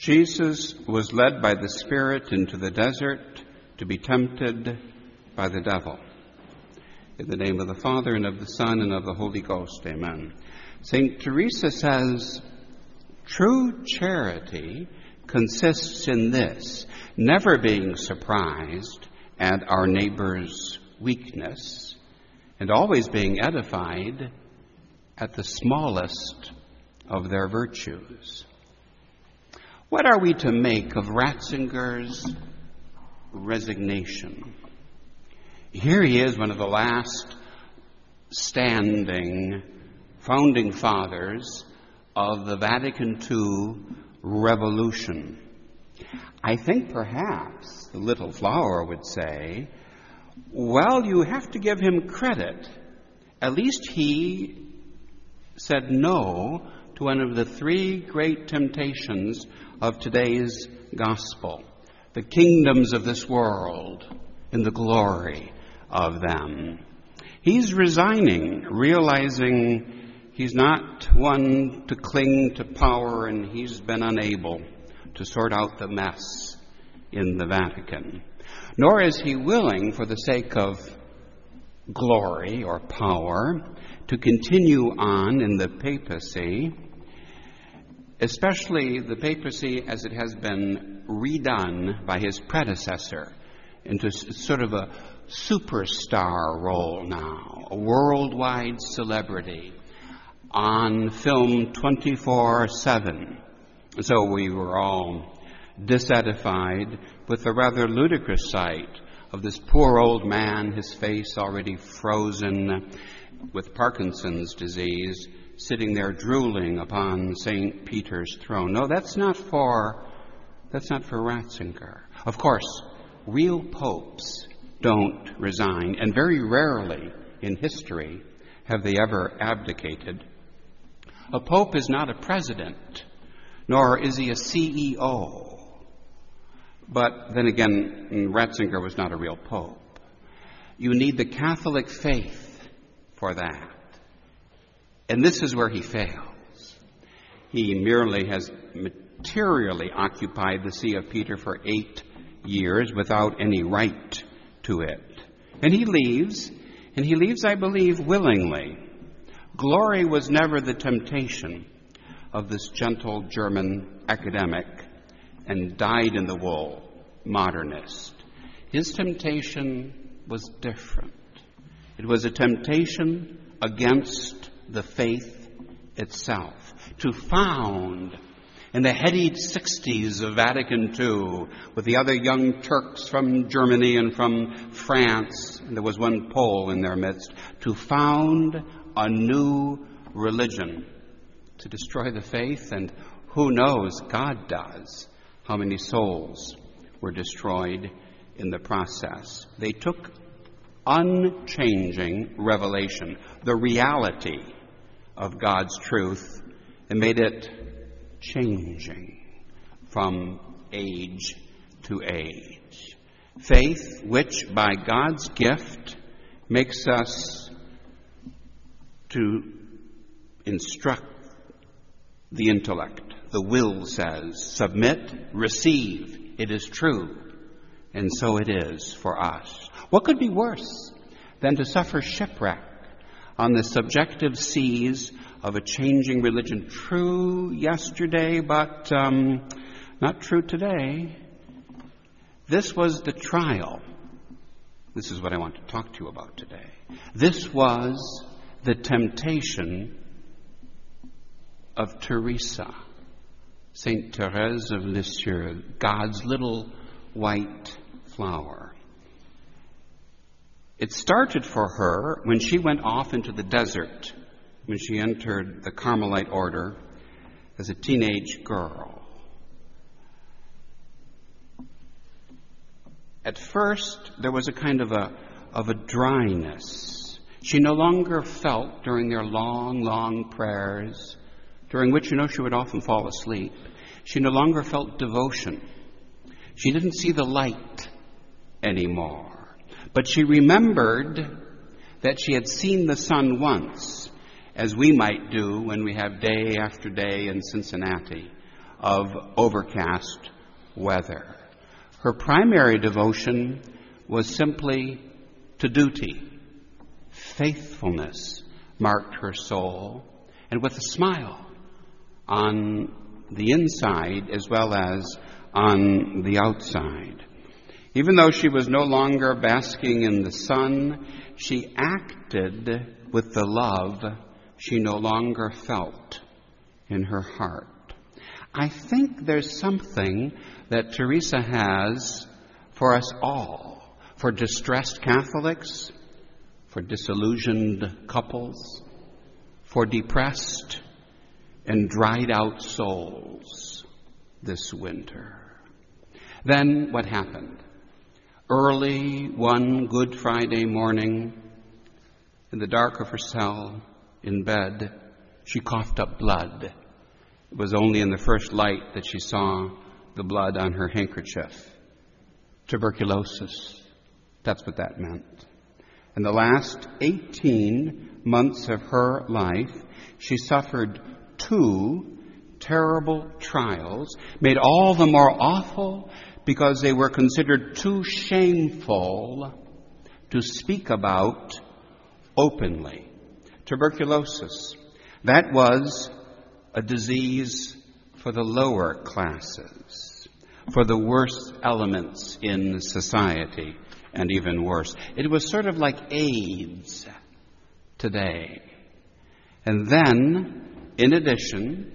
Jesus was led by the Spirit into the desert to be tempted by the devil. In the name of the Father, and of the Son, and of the Holy Ghost, amen. St. Teresa says, true charity consists in this, never being surprised at our neighbor's weakness, and always being edified at the smallest of their virtues. What are we to make of Ratzinger's resignation? Here he is, one of the last standing founding fathers of the Vatican II revolution. I think perhaps the little flower would say, well, you have to give him credit. At least he said no to one of the three great temptations of today's gospel, the kingdoms of this world and the glory of them. He's resigning, realizing he's not one to cling to power, and he's been unable to sort out the mess in the Vatican. Nor is he willing, for the sake of glory or power, to continue on in the papacy, especially the papacy as it has been redone by his predecessor into sort of a superstar role now, a worldwide celebrity on film 24/7. So we were all dissatisfied with the rather ludicrous sight of this poor old man, his face already frozen with Parkinson's disease, sitting there drooling upon St. Peter's throne. No, that's not for Ratzinger. Of course, real popes don't resign, and very rarely in history have they ever abdicated. A pope is not a president, nor is he a CEO. But then again, Ratzinger was not a real pope. You need the Catholic faith for that. And this is where he fails. He merely has materially occupied the See of Peter for 8 years without any right to it. And he leaves, I believe, willingly. Glory was never the temptation of this gentle German academic and dyed-in-the-wool modernist. His temptation was different. It was a temptation against the faith itself. To found in the heady 60s of Vatican II with the other young Turks from Germany and from France, and there was one Pole in their midst, to found a new religion, to destroy the faith, and who knows, God does, how many souls were destroyed in the process. They took unchanging revelation, the reality of God's truth, and made it changing from age to age. Faith which, by God's gift, makes us to instruct the intellect. The will says, submit, receive. It is true. And so it is for us. What could be worse than to suffer shipwreck on the subjective seas of a changing religion? True yesterday, but not true today. This was the trial. This is what I want to talk to you about today. This was the temptation of Teresa, Saint Therese of Lisieux, God's little white flower. It started for her when she went off into the desert, when she entered the Carmelite order as a teenage girl. At first, there was a kind of a dryness. She no longer felt during their long, long prayers, during which, she would often fall asleep. She no longer felt devotion. She didn't see the light anymore. But she remembered that she had seen the sun once, as we might do when we have day after day in Cincinnati, of overcast weather. Her primary devotion was simply to duty. Faithfulness marked her soul, and with a smile on the inside as well as on the outside. Even though she was no longer basking in the sun, she acted with the love she no longer felt in her heart. I think there's something that Teresa has for us all, for distressed Catholics, for disillusioned couples, for depressed and dried out souls this winter. Then what happened? Early one Good Friday morning, in the dark of her cell, in bed, she coughed up blood. It was only in the first light that she saw the blood on her handkerchief. Tuberculosis. That's what that meant. In the last 18 months of her life, she suffered 2 terrible trials, made all the more awful because they were considered too shameful to speak about openly. Tuberculosis. That was a disease for the lower classes, for the worst elements in society, and even worse. It was sort of like AIDS today. And then, in addition,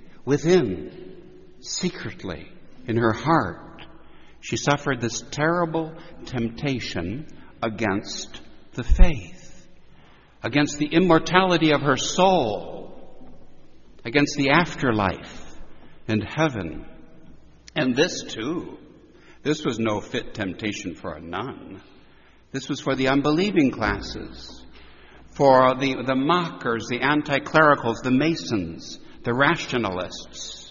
within, secretly, in her heart, she suffered this terrible temptation against the faith, against the immortality of her soul, against the afterlife and heaven. And this, too, this was no fit temptation for a nun. This was for the unbelieving classes, for the mockers, the anti-clericals, the Masons, the rationalists.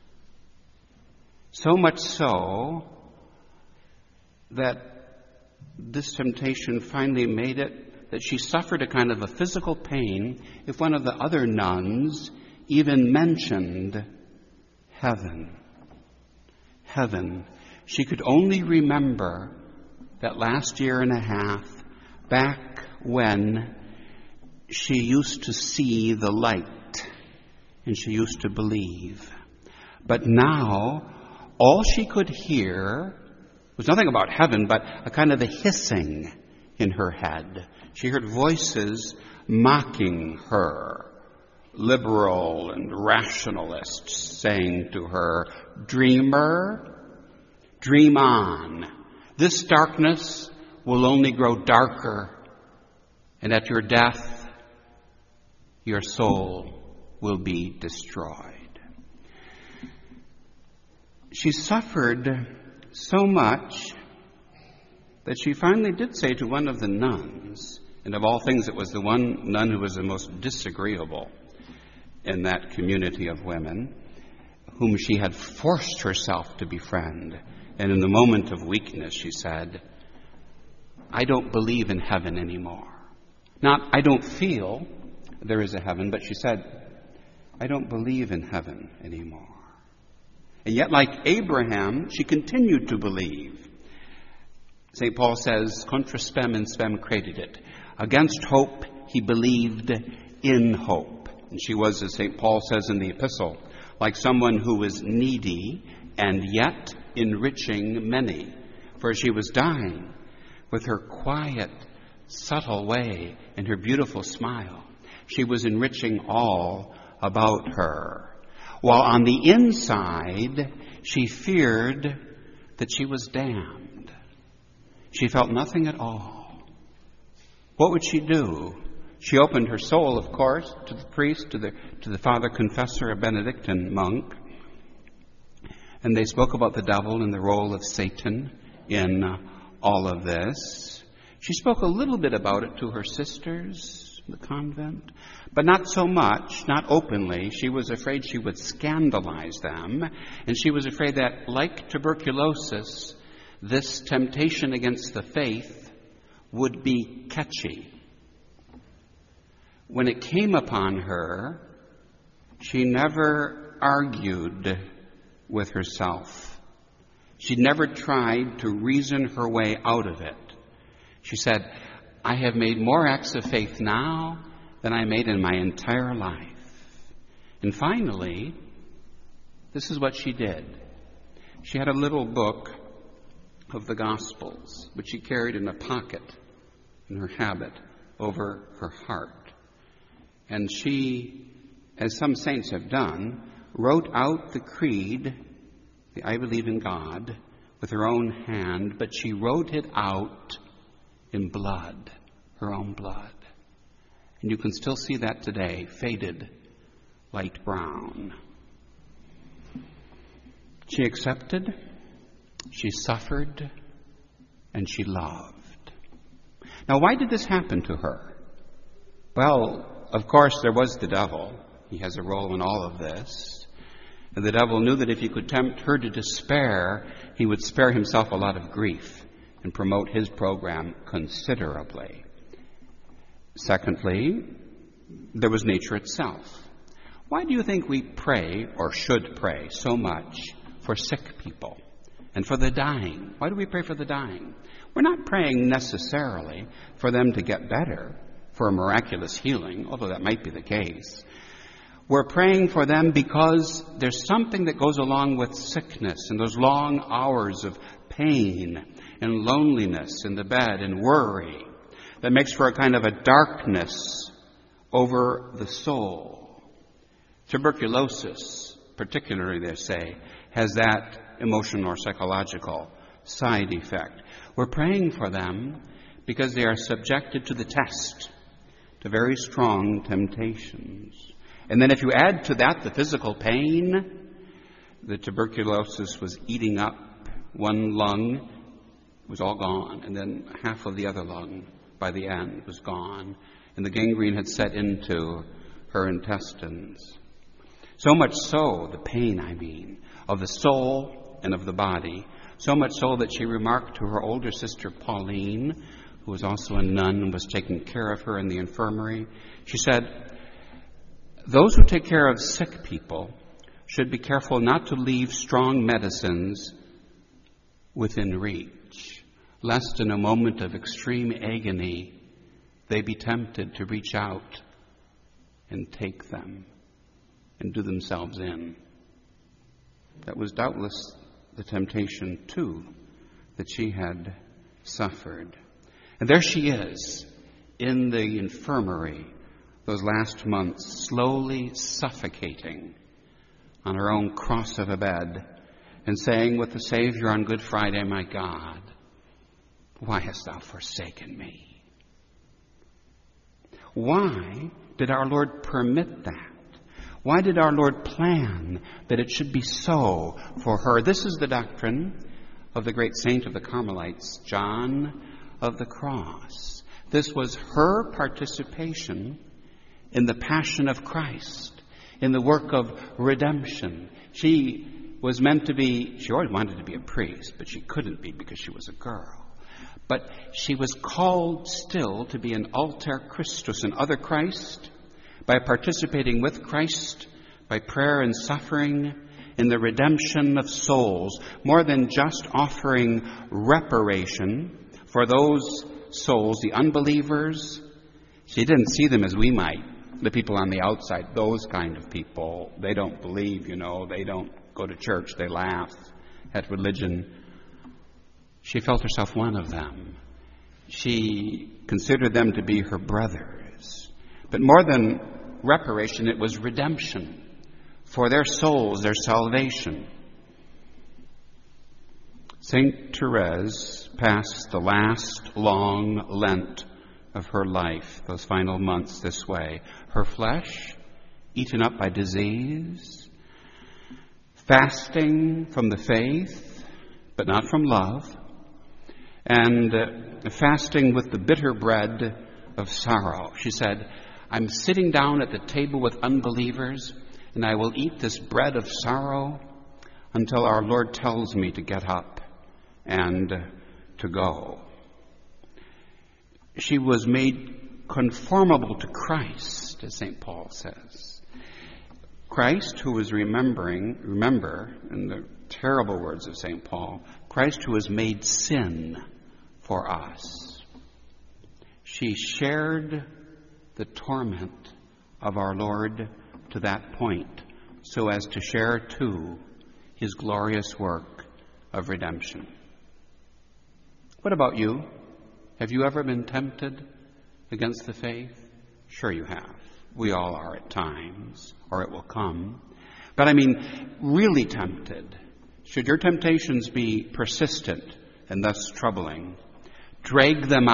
So much so that this temptation finally made it that she suffered a kind of a physical pain if one of the other nuns even mentioned heaven. Heaven. She could only remember that last year and a half, back when she used to see the light and she used to believe. But now, all she could hear was nothing about heaven, but a kind of a hissing in her head. She heard voices mocking her, liberal and rationalists saying to her, "Dreamer, dream on. This darkness will only grow darker, and at your death, your soul will be destroyed." She suffered so much that she finally did say to one of the nuns, and of all things it was the one nun who was the most disagreeable in that community of women, whom she had forced herself to befriend. And in the moment of weakness, she said, "I don't believe in heaven anymore. Not, I don't feel there is a heaven," but she said, "I don't believe in heaven anymore." And yet, like Abraham, she continued to believe. St. Paul says, "Contra spem in spem credidit." Against hope, he believed in hope. And she was, as St. Paul says in the epistle, like someone who was needy and yet enriching many. For she was dying, with her quiet, subtle way and her beautiful smile, she was enriching all about her. While on the inside, she feared that she was damned. She felt nothing at all. What would she do? She opened her soul, of course, to the priest, to the Father Confessor, a Benedictine monk. And they spoke about the devil and the role of Satan in all of this. She spoke a little bit about it to her sisters in the convent, but not so much, not openly. She was afraid she would scandalize them, and she was afraid that, like tuberculosis, this temptation against the faith would be catchy. When it came upon her, she never argued with herself. She never tried to reason her way out of it. She said, I have made more acts of faith now than I made in my entire life. And finally, this is what she did. She had a little book of the Gospels, which she carried in a pocket in her habit over her heart. And she, as some saints have done, wrote out the creed, the I believe in God, with her own hand, but she wrote it out in blood, her own blood. And you can still see that today, faded, light brown. She accepted, she suffered, and she loved. Now, why did this happen to her? Well, of course, there was the devil. He has a role in all of this. And the devil knew that if he could tempt her to despair, he would spare himself a lot of grief and promote his program considerably. Secondly, there was nature itself. Why do you think we pray, or should pray, so much for sick people and for the dying? Why do we pray for the dying? We're not praying necessarily for them to get better, for a miraculous healing, although that might be the case. We're praying for them because there's something that goes along with sickness and those long hours of pain and loneliness in the bed and worry that makes for a kind of a darkness over the soul. Tuberculosis, particularly, they say, has that emotional or psychological side effect. We're praying for them because they are subjected to the test, to very strong temptations. And then if you add to that the physical pain, the tuberculosis was eating up one lung, was all gone, and then half of the other lung by the end was gone, and the gangrene had set into her intestines. So much so, the pain, of the soul and of the body, so much so that she remarked to her older sister Pauline, who was also a nun and was taking care of her in the infirmary, she said, those who take care of sick people should be careful not to leave strong medicines within reach, lest in a moment of extreme agony they be tempted to reach out and take them and do themselves in. That was doubtless the temptation, too, that she had suffered. And there she is in the infirmary those last months, slowly suffocating on her own cross of a bed and saying with the Savior on Good Friday, my God, why hast thou forsaken me? Why did our Lord permit that? Why did our Lord plan that it should be so for her? This is the doctrine of the great saint of the Carmelites, John of the Cross. This was her participation in the passion of Christ, in the work of redemption. She was meant to be, she always wanted to be a priest, but she couldn't be because she was a girl. But she was called still to be an alter Christus, an other Christ, by participating with Christ, by prayer and suffering, in the redemption of souls, more than just offering reparation for those souls, the unbelievers. She didn't see them as we might, the people on the outside, those kind of people. They don't believe, they don't go to church, they laugh at religion. She felt herself one of them. She considered them to be her brothers. But more than reparation, it was redemption for their souls, their salvation. Saint Therese passed the last long Lent of her life, those final months, this way. Her flesh eaten up by disease, fasting from the faith, but not from love, and fasting with the bitter bread of sorrow. She said, I'm sitting down at the table with unbelievers, and I will eat this bread of sorrow until our Lord tells me to get up and to go. She was made conformable to Christ, as St. Paul says. Christ who was remember, in the terrible words of St. Paul, Christ who was made sin for us. She shared the torment of our Lord to that point, so as to share too his glorious work of redemption. What about you? Have you ever been tempted against the faith? Sure you have. We all are at times, or it will come. But I mean, really tempted. Should your temptations be persistent and thus troubling, drag them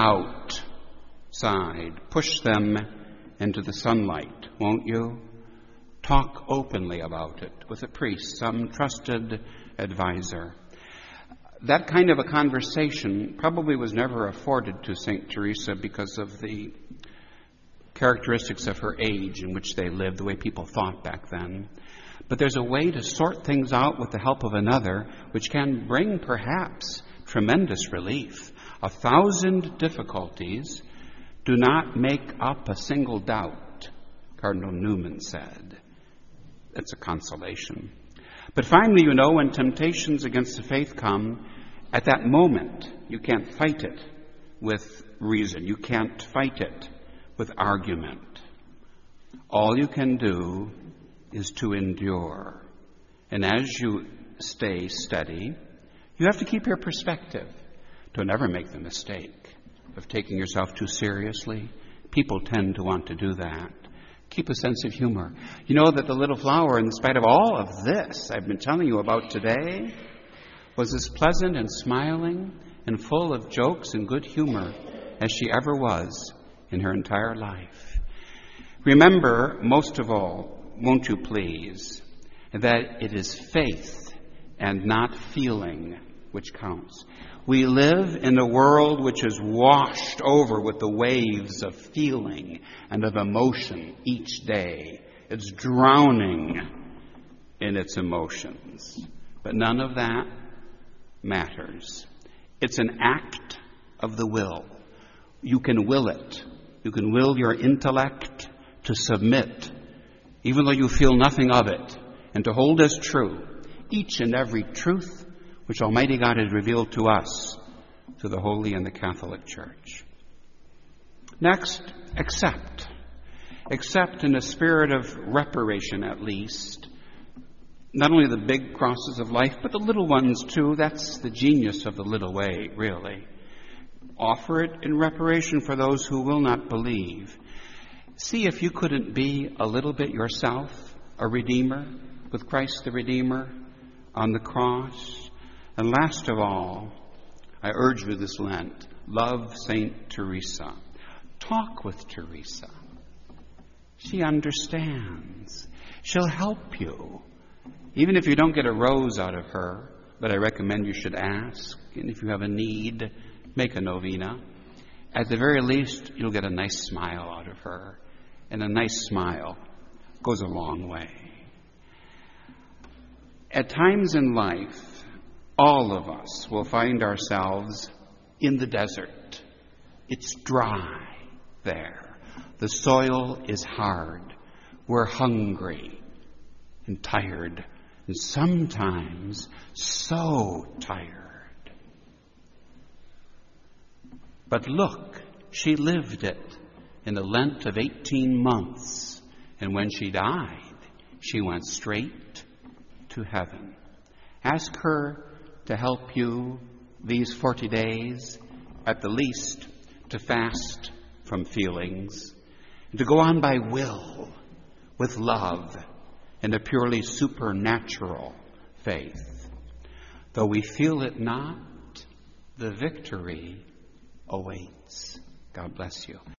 outside, push them into the sunlight, won't you? Talk openly about it with a priest, some trusted advisor. That kind of a conversation probably was never afforded to St. Teresa because of the characteristics of her age in which they lived, the way people thought back then. But there's a way to sort things out with the help of another, which can bring perhaps tremendous relief. 1,000 difficulties do not make up a single doubt, Cardinal Newman said. That's a consolation. But finally, when temptations against the faith come, at that moment, you can't fight it with reason. You can't fight it with argument. All you can do is to endure. And as you stay steady, you have to keep your perspective. Don't ever make the mistake of taking yourself too seriously. People tend to want to do that. Keep a sense of humor. You know that the little flower, in spite of all of this I've been telling you about today, was as pleasant and smiling and full of jokes and good humor as she ever was in her entire life. Remember, most of all, won't you please, that it is faith and not feeling which counts. We live in a world which is washed over with the waves of feeling and of emotion each day. It's drowning in its emotions. But none of that matters. It's an act of the will. You can will it. You can will your intellect to submit, even though you feel nothing of it, and to hold as true each and every truth which Almighty God has revealed to us through the Holy and the Catholic Church. Next, accept. Accept in a spirit of reparation, at least, not only the big crosses of life, but the little ones too. That's the genius of the little way, really. Offer it in reparation for those who will not believe. See if you couldn't be a little bit yourself, a Redeemer, with Christ the Redeemer on the cross. And last of all, I urge you this Lent, love St. Teresa. Talk with Teresa. She understands. She'll help you. Even if you don't get a rose out of her, but I recommend you should ask. And if you have a need, make a novena. At the very least, you'll get a nice smile out of her. And a nice smile goes a long way. At times in life, all of us will find ourselves in the desert. It's dry there. The soil is hard. We're hungry and tired, and sometimes so tired. But look, she lived it in a Lent of 18 months, and when she died, she went straight to heaven. Ask her to help you these 40 days, at the least, to fast from feelings, and to go on by will, with love, and a purely supernatural faith. Though we feel it not, the victory awaits. God bless you.